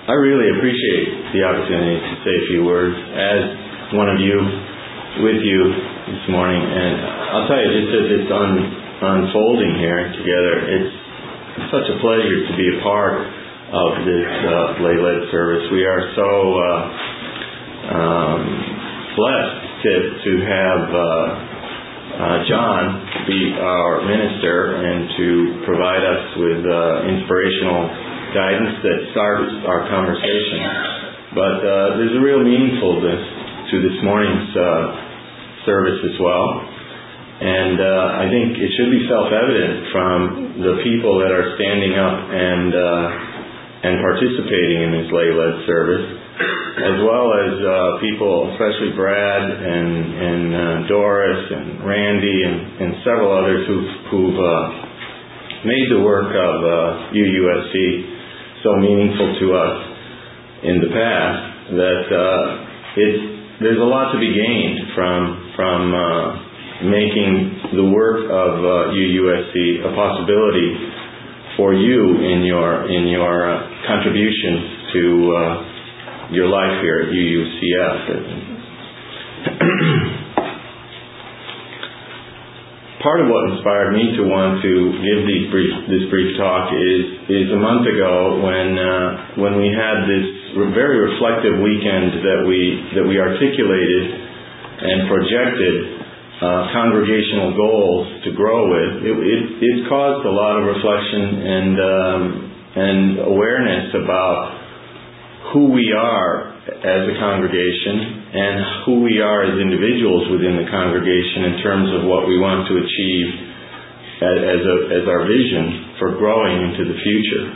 I really appreciate the opportunity to say a few words as one of you, with you this morning. And I'll tell you, just as it's unfolding here together, it's such a pleasure to be a part of this lay-led service. We are so blessed to have John be our minister and to provide us with inspirational guidance that starts our conversation. But there's a real meaningfulness to this morning's service as well. And I think it should be self-evident from the people that are standing up and participating in this lay-led service, as well as people, especially Brad and Doris and Randy and several others who've made the work of UUSC so meaningful to us in the past that there's a lot to be gained from making the work of UUSC a possibility for you in your contributions to your life here at UUCF. Part of what inspired me to want to give this brief talk is a month ago when we had this very reflective weekend that we articulated and projected congregational goals to grow with. It caused a lot of reflection and awareness about who we are as a congregation and who we are as individuals within the congregation in terms of what we want to achieve as our vision for growing into the future.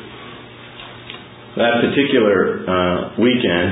That particular weekend,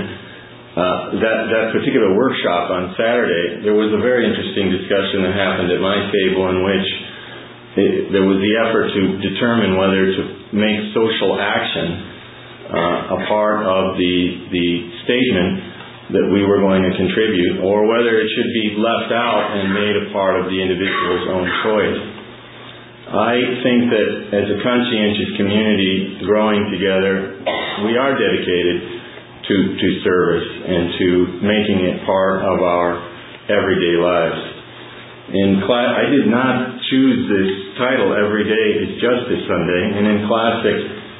that particular workshop on Saturday, there was a very interesting discussion that happened at my table in which there was the effort to determine whether to make social action a part of the statement that we were going to contribute, or whether it should be left out and made a part of the individual's own choice. I think that as a conscientious community growing together, we are dedicated to service and to making it part of our everyday lives. In class, I did not choose this title, Every Day is Justice Sunday, and in classic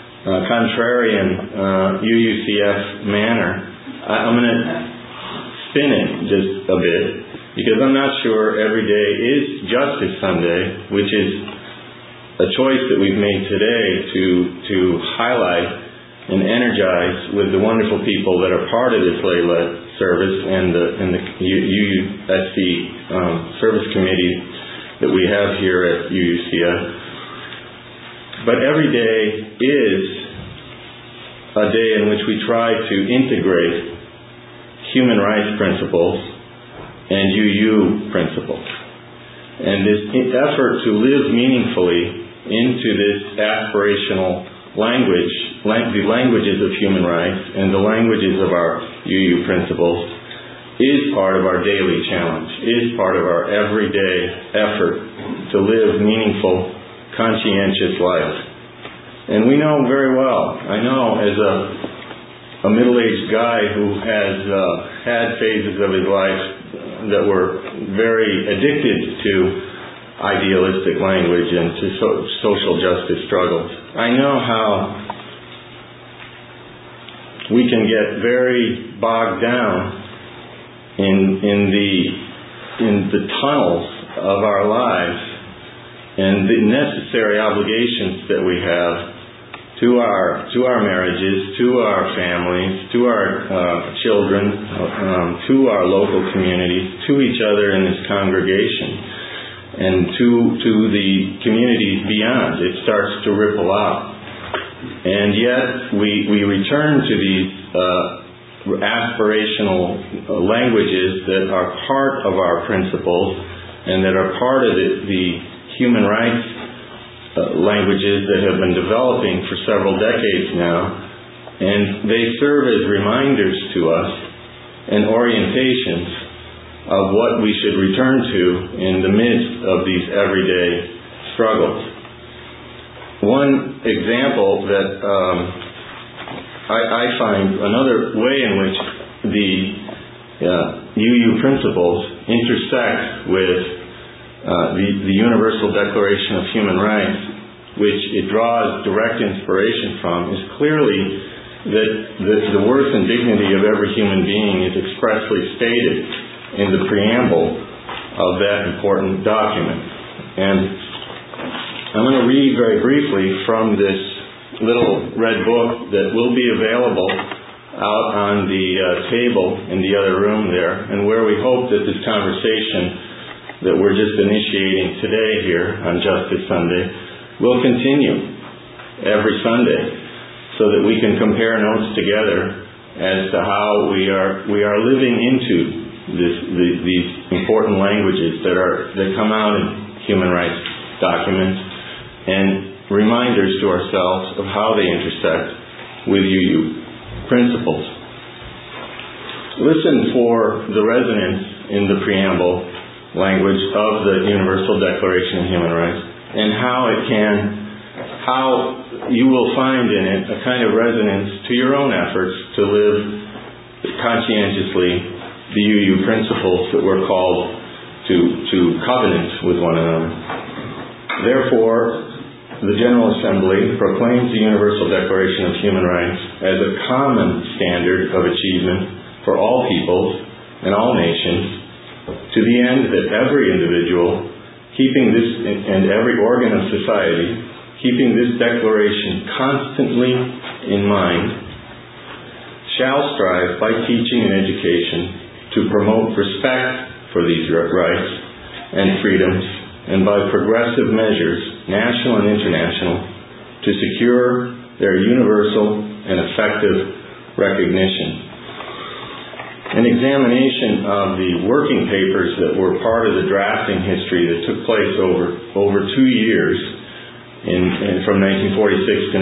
contrarian UUCF manner, I'm going to spin it just a bit, because I'm not sure every day is Justice Sunday, which is a choice that we've made today to highlight and energize with the wonderful people that are part of this lay-led service and the UUSC service committee that we have here at UUCF. But every day is a day in which we try to integrate human rights principles and UU principles. And this effort to live meaningfully into this aspirational language, the languages of human rights and the languages of our UU principles, is part of our daily challenge, is part of our everyday effort to live meaningful, conscientious life. And we know very well, I know as a middle-aged guy who has had phases of his life that were very addicted to idealistic language and to social justice struggles. I know how we can get very bogged down in the tunnels of our lives and the necessary obligations that we have to our marriages, to our families, to our children, to our local communities, to each other in this congregation, and to the communities beyond. It starts to ripple out. And yet we return to these aspirational languages that are part of our principles and that are part of the human rights languages that have been developing for several decades now, and they serve as reminders to us and orientations of what we should return to in the midst of these everyday struggles. One example that I find another way in which the UU principles intersect with the Universal Declaration of Human Rights, which it draws direct inspiration from, is clearly that the worth and dignity of every human being is expressly stated in the preamble of that important document. And I'm going to read very briefly from this little red book that will be available out on the table in the other room there, and where we hope that this conversation that we're just initiating today here on Justice Sunday will continue every Sunday, so that we can compare notes together as to how we are living into these important languages that come out in human rights documents, and reminders to ourselves of how they intersect with UU principles. Listen for the resonance in the preamble language of the Universal Declaration of Human Rights, and how you will find in it a kind of resonance to your own efforts to live conscientiously the UU principles that we're called to covenant with one another. Therefore, the General Assembly proclaims the Universal Declaration of Human Rights as a common standard of achievement for all peoples and all nations, to the end that every individual, keeping this, and every organ of society, keeping this declaration constantly in mind, shall strive by teaching and education to promote respect for these rights and freedoms, and by progressive measures, national and international, to secure their universal and effective recognition. An examination of the working papers that were part of the drafting history that took place over 2 years, from 1946 to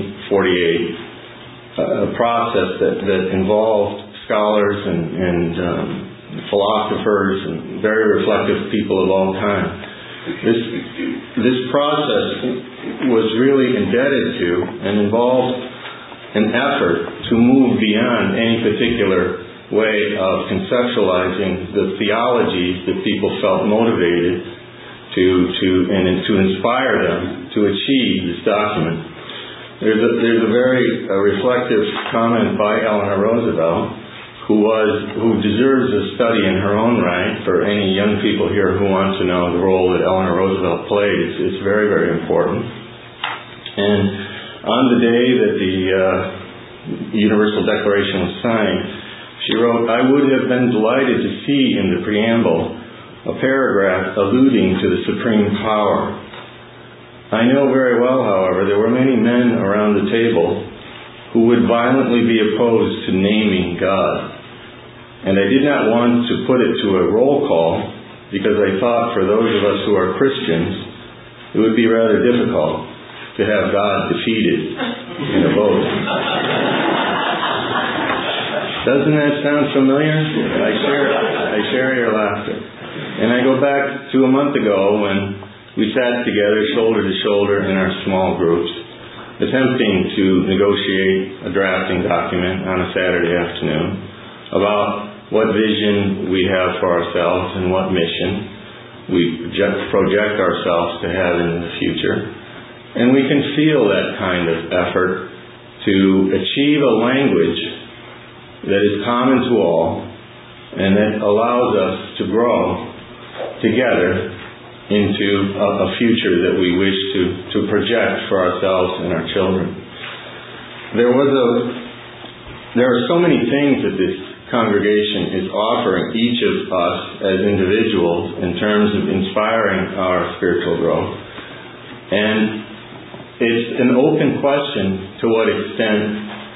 1948, a process that involved scholars and philosophers and very reflective people of all time. This process was really indebted to and involved an effort to move beyond any particular way of conceptualizing the theologies that people felt motivated to inspire them to achieve this document. There's a very reflective comment by Eleanor Roosevelt, who deserves a study in her own right for any young people here who want to know the role that Eleanor Roosevelt played. It's very, very important. And on the day that the Universal Declaration was signed, she wrote, "I would have been delighted to see in the preamble a paragraph alluding to the supreme power. I know very well, however, there were many men around the table who would violently be opposed to naming God. And I did not want to put it to a roll call because I thought for those of us who are Christians, it would be rather difficult to have God defeated in a vote." Doesn't that sound familiar? I share your laughter. And I go back to a month ago when we sat together shoulder to shoulder in our small groups, attempting to negotiate a drafting document on a Saturday afternoon about what vision we have for ourselves and what mission we project ourselves to have in the future. And we can feel that kind of effort to achieve a language that is common to all and that allows us to grow together into a future that we wish to project for ourselves and our children. There are so many things that this congregation is offering each of us as individuals in terms of inspiring our spiritual growth. And it's an open question to what extent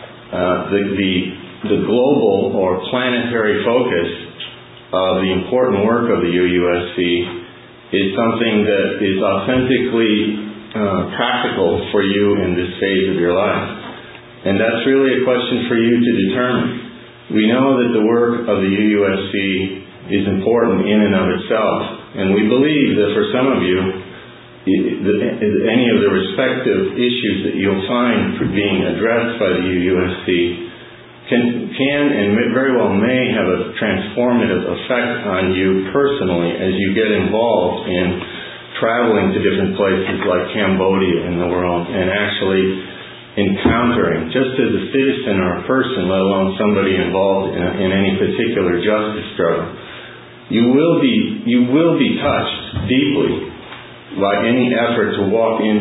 the global or planetary focus of the important work of the UUSC is something that is authentically practical for you in this phase of your life. And that's really a question for you to determine. We know that the work of the UUSC is important in and of itself, and we believe that for some of you, any of the respective issues that you'll find being addressed by the UUSC can and very well may have a transformative effect on you personally as you get involved in traveling to different places like Cambodia in the world and actually encountering, just as a citizen or a person, let alone somebody involved in any particular justice struggle, you will be touched deeply by any effort to walk the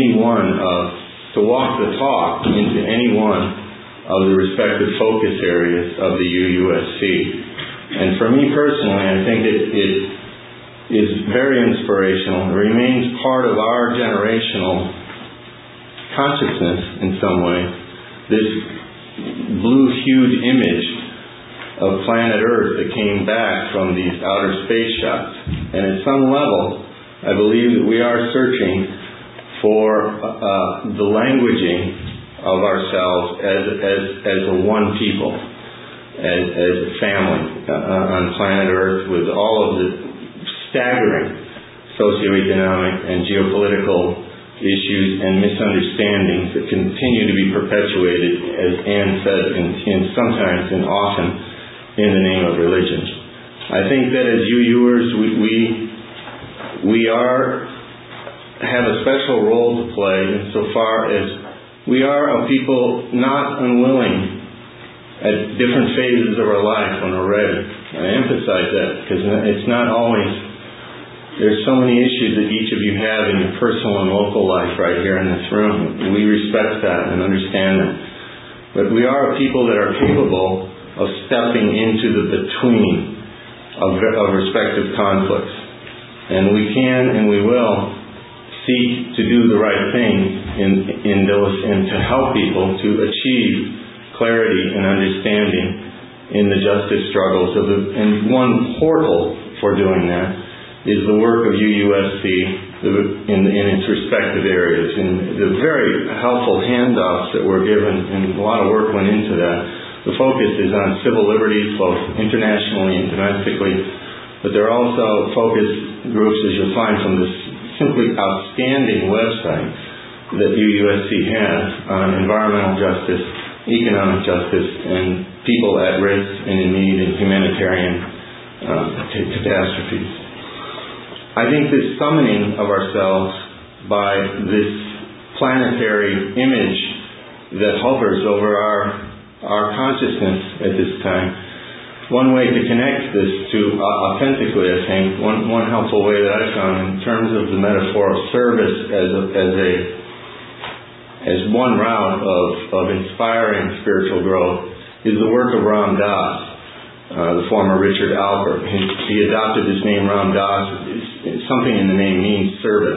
talk into any one of the respective focus areas of the UUSC. And for me personally, I think it is very inspirational. It remains part of our generational consciousness in some way. This blue-hued image of planet Earth that came back from these outer space shots. And at some level, I believe that we are searching for the languaging of ourselves as a one people, as a family on planet Earth, with all of the staggering socioeconomic and geopolitical issues and misunderstandings that continue to be perpetuated, as Anne said, sometimes and often in the name of religion. I think that as UUers, we have a special role to play insofar as we are a people not unwilling at different phases of our life when we're ready. I emphasize that because it's not always. There's so many issues that each of you have in your personal and local life right here in this room. We respect that and understand that. But we are a people that are capable of stepping into the between of respective conflicts. And we can and we will seek to do the right thing in those and to help people to achieve clarity and understanding in the justice struggles and one portal for doing that is the work of UUSC in its respective areas. And the very helpful handouts that were given, and a lot of work went into that. The focus is on civil liberties, both internationally and domestically, but there are also focus groups, as you'll find from this simply outstanding website that UUSC has on environmental justice, economic justice, and people at risk and in need and humanitarian catastrophes. I think this summoning of ourselves by this planetary image that hovers over our consciousness at this time, one way to connect this to authentically, I think, one helpful way that I found in terms of the metaphor of service as one route of inspiring spiritual growth is the work of Ram Dass, the former Richard Alpert. He adopted this name Ram Dass. Something in the name means servant.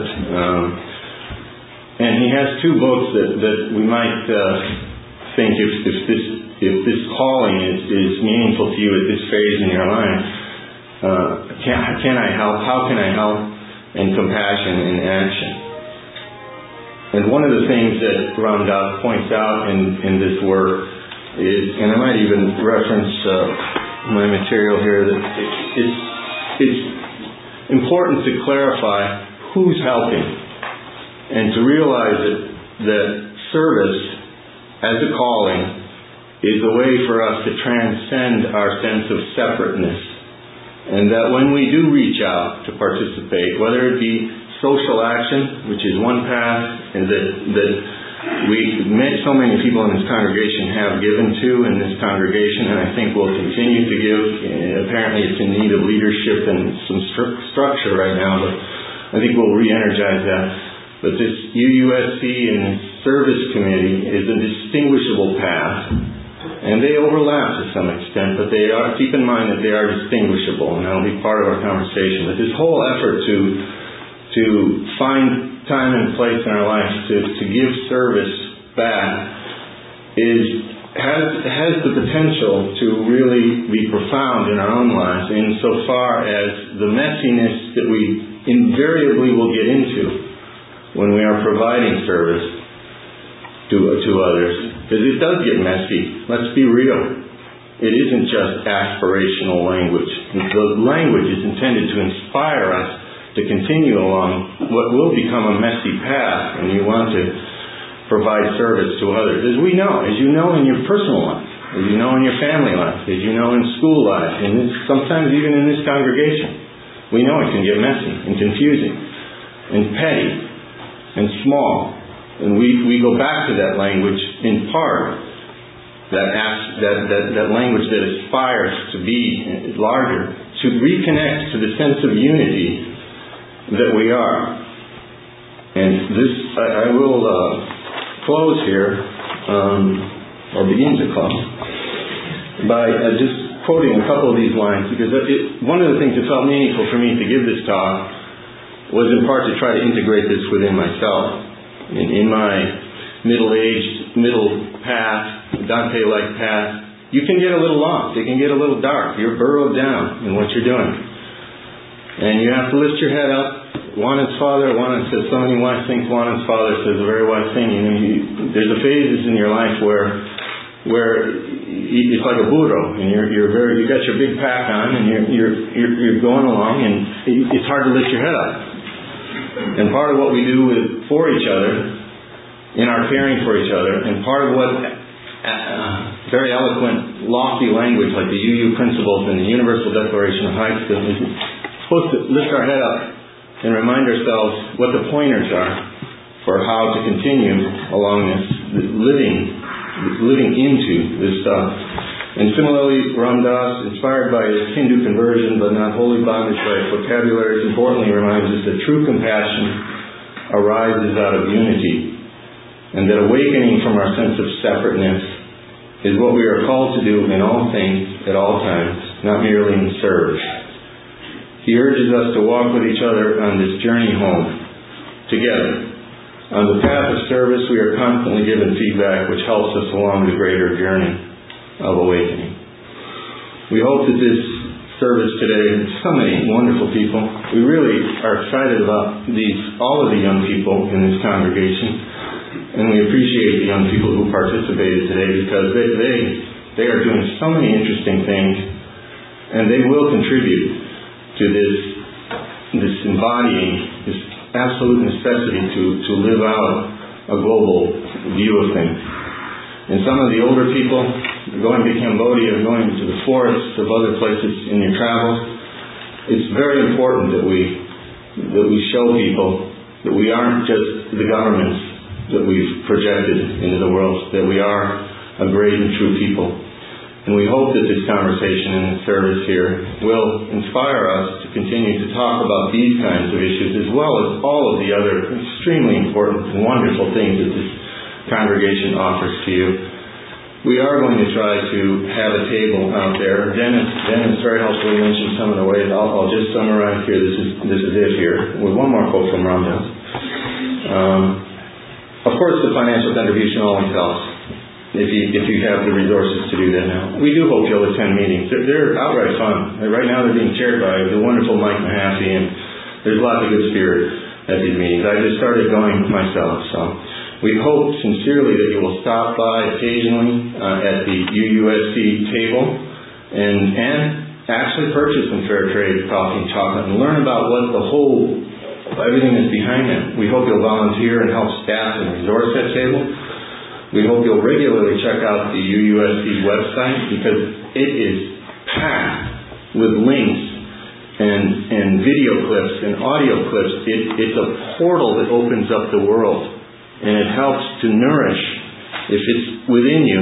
And he has two books that we might think if this calling is meaningful to you at this phase in your life, can I help? How can I help? And compassion in action. And one of the things that Ram Dass points out in this work is, and I might even reference my material here, that it's important to clarify who's helping and to realize that service as a calling is a way for us to transcend our sense of separateness. And that when we do reach out to participate, whether it be social action, which is one path and that so many people in this congregation have given to in this congregation, and I think will continue to give. Apparently it's in need of leadership and some structure right now, but I think we'll re-energize that. But this UUSC and this service committee is a distinguishable path, and they overlap to some extent, but keep in mind that they are distinguishable, and that'll be part of our conversation. But this whole effort to find time and place in our life to give service back has the potential to really be profound in our own lives insofar as the messiness that we invariably will get into when we are providing service to others. Because it does get messy. Let's be real. It isn't just aspirational language. The language is intended to inspire us to continue along what will become a messy path when you want to provide service to others. As you know in your personal life, as you know in your family life, as you know in school life, and sometimes even in this congregation, we know it can get messy and confusing and petty and small. And we go back to that language in part, that language that aspires to be larger, to reconnect to the sense of unity that we are. And this, I will close here, or begin to close, by just quoting a couple of these lines, because one of the things that felt meaningful for me to give this talk was in part to try to integrate this within myself. In my middle path, Dante-like path, you can get a little lost. It can get a little dark. You're burrowed down in what you're doing. And you have to lift your head up. Juan's father says so many wise things. Juan's father says a very wise thing. There's a phases in your life where it's like a burro, and you got your big pack on, and you're going along, and it's hard to lift your head up. And part of what we do for each other, in our caring for each other, and part of what very eloquent, lofty language like the UU Principles and the Universal Declaration of Heidelberg is supposed to lift our head up and remind ourselves what the pointers are for how to continue along this living into this stuff. And similarly, Ram Dass, inspired by his Hindu conversion but not wholly bondage by its vocabulary, importantly reminds us that true compassion arises out of unity, and that awakening from our sense of separateness is what we are called to do in all things, at all times, not merely in service. He urges us to walk with each other on this journey home, together. On the path of service, we are constantly given feedback which helps us along the greater journey of awakening. We hope that this service today, so many wonderful people, we really are excited about all of the young people in this congregation, and we appreciate the young people who participated today, because they are doing so many interesting things, and they will contribute to this embodying, this absolute necessity to live out a global view of things. And some of the older people, going to Cambodia, going to the forests of other places in your travels, it's very important that we show people that we aren't just the governments that we've projected into the world, that we are a great and true people. And we hope that this conversation and this service here will inspire us to continue to talk about these kinds of issues, as well as all of the other extremely important and wonderful things that this congregation offers to you. We are going to try to have a table out there. Dennis very helpfully mentioned some of the ways. I'll just summarize here. This is it here, with one more quote from Ram Dass. Of course, the financial contribution always helps, if you have the resources to do that now. We do hope you'll attend meetings. They're outright fun. Right now they're being chaired by the wonderful Mike Mahaffey, and there's lots of good spirit at these meetings. I just started going myself, so we hope sincerely that you will stop by occasionally at the UUSC table and actually purchase some fair trade coffee and chocolate and learn about what everything that's behind it. We hope you'll volunteer and help staff and resource that table. We hope you'll regularly check out the UUSC website, because it is packed with links and video clips and audio clips. It's a portal that opens up the world, and it helps to nourish, if it's within you,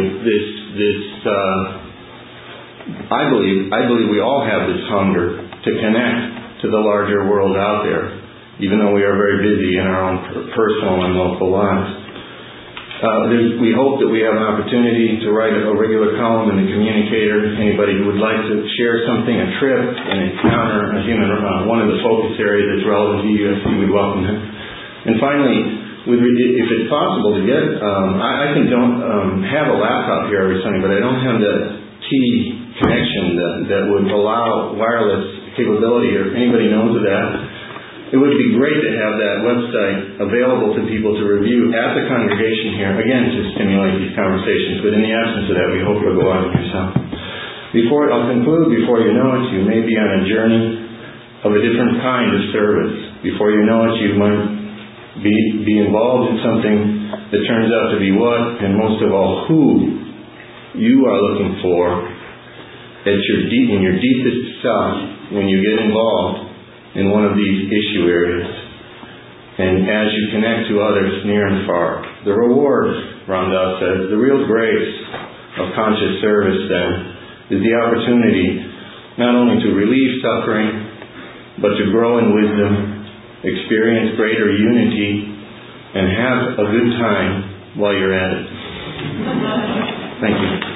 I believe we all have this hunger to connect to the larger world out there, even though we are very busy in our own personal and local lives. We hope that we have an opportunity to write a regular column in the Communicator. Anybody who would like to share something, a trip, an encounter, one of the focus areas that's relevant to USC, we'd welcome them. And finally, if it's possible to get, I don't have a laptop here every Sunday, but I don't have the T connection that would allow wireless capability, or if anybody knows of that. It would be great to have that website available to people to review at the congregation here, again, to stimulate these conversations. But in the absence of that, we hope you'll go out yourself. I'll conclude, before you know it, you may be on a journey of a different kind of service. Before you know it, you might be involved in something that turns out to be what, and most of all, who you are looking for in your deepest self when you get involved in one of these issue areas. And as you connect to others near and far, the reward, Ram Dass says, the real grace of conscious service then is the opportunity not only to relieve suffering, but to grow in wisdom, experience greater unity, and have a good time while you're at it. Thank you.